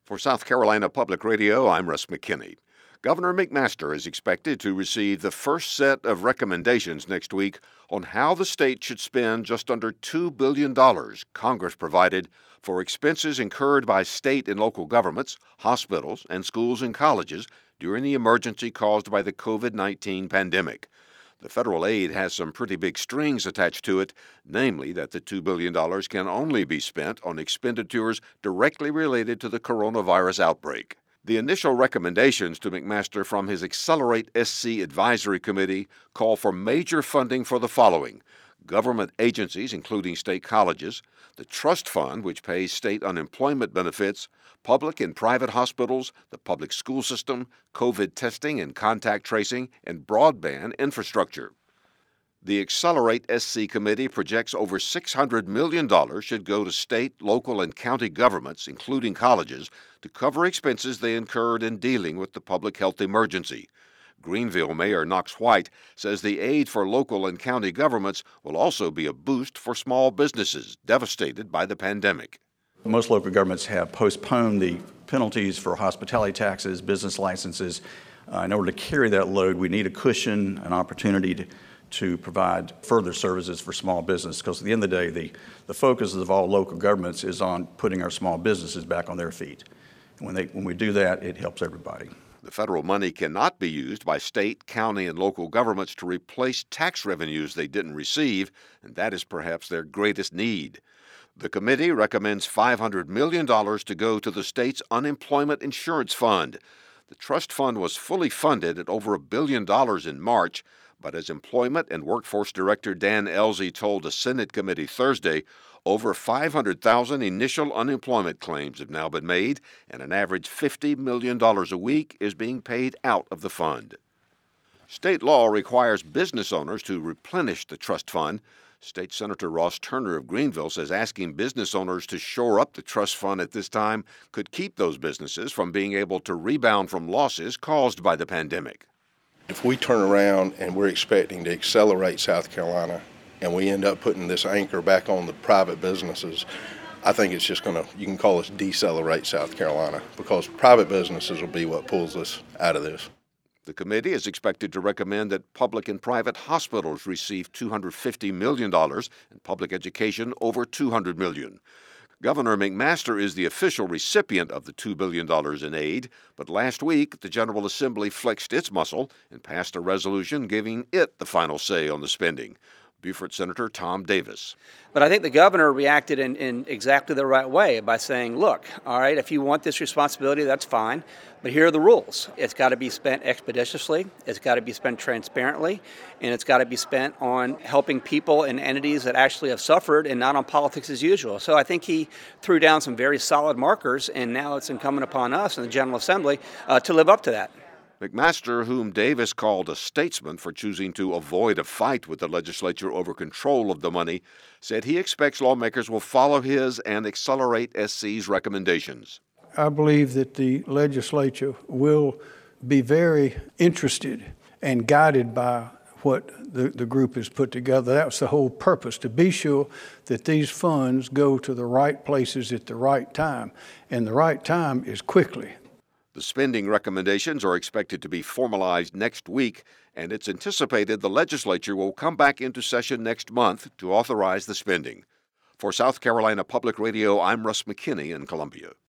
For South Carolina Public Radio, I'm Russ McKinney. Governor McMaster is expected to receive the first set of recommendations next week on how the state should spend just under $2 billion Congress provided for expenses incurred by state and local governments, hospitals, and schools and colleges during the emergency caused by the COVID-19 pandemic. The federal aid has some pretty big strings attached to it, namely that the $2 billion can only be spent on expenditures directly related to the coronavirus outbreak. The initial recommendations to McMaster from his Accelerate SC Advisory Committee call for major funding for the following: government agencies, including state colleges, the trust fund, which pays state unemployment benefits, public and private hospitals, the public school system, COVID testing and contact tracing, and broadband infrastructure. The Accelerate SC Committee projects over $600 million should go to state, local, and county governments, including colleges, to cover expenses they incurred in dealing with the public health emergency. Greenville Mayor Knox White says the aid for local and county governments will also be a boost for small businesses devastated by the pandemic. Most local governments have postponed the penalties for hospitality taxes, business licenses. In order to carry that load, we need a cushion, an opportunity to provide further services for small business, because at the end of the day, the focus of all local governments is on putting our small businesses back on their feet. And when we do that, it helps everybody. The federal money cannot be used by state, county, and local governments to replace tax revenues they didn't receive, and that is perhaps their greatest need. The committee recommends $500 million to go to the state's unemployment insurance fund. The trust fund was fully funded at over $1 billion in March, but as Employment and Workforce Director Dan Ellzey told a Senate committee Thursday, over 500,000 initial unemployment claims have now been made, and an average $50 million a week is being paid out of the fund. State law requires business owners to replenish the trust fund. State Senator Ross Turner of Greenville says asking business owners to shore up the trust fund at this time could keep those businesses from being able to rebound from losses caused by the pandemic. If we turn around and we're expecting to accelerate South Carolina and we end up putting this anchor back on the private businesses, I think it's just you can call us decelerate South Carolina, because private businesses will be what pulls us out of this. The committee is expected to recommend that public and private hospitals receive $250 million and public education over $200 million. Governor McMaster is the official recipient of the $2 billion in aid, but last week the General Assembly flexed its muscle and passed a resolution giving it the final say on the spending. Beaufort Senator Tom Davis. But I think the governor reacted in exactly the right way by saying, look, all right, if you want this responsibility, that's fine, but here are the rules. It's got to be spent expeditiously, it's got to be spent transparently, and it's got to be spent on helping people and entities that actually have suffered and not on politics as usual. So I think he threw down some very solid markers, and now it's incumbent upon us in the General Assembly to live up to that. McMaster, whom Davis called a statesman for choosing to avoid a fight with the legislature over control of the money, said he expects lawmakers will follow his and Accelerate SC's recommendations. I believe that the legislature will be very interested and guided by what the group has put together. That's the whole purpose, to be sure that these funds go to the right places at the right time, and the right time is quickly. The spending recommendations are expected to be formalized next week, and it's anticipated the legislature will come back into session next month to authorize the spending. For South Carolina Public Radio, I'm Russ McKinney in Columbia.